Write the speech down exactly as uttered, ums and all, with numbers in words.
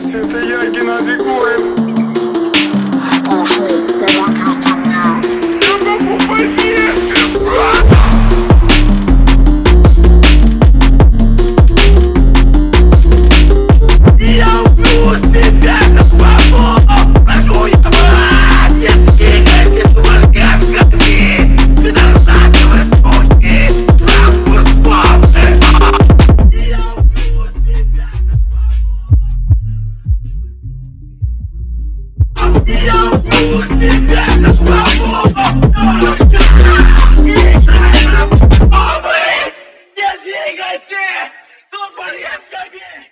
новости, это я, Геннадий Гоев. Я могу поверить, я убью себя за свободу. Прошу я брать, не двигайся, только скорби. Пидорасовые сучки, нахуй спавны. Я убью себя за свободу. Я убью себя за свободу. Не двигайся, тупо редко.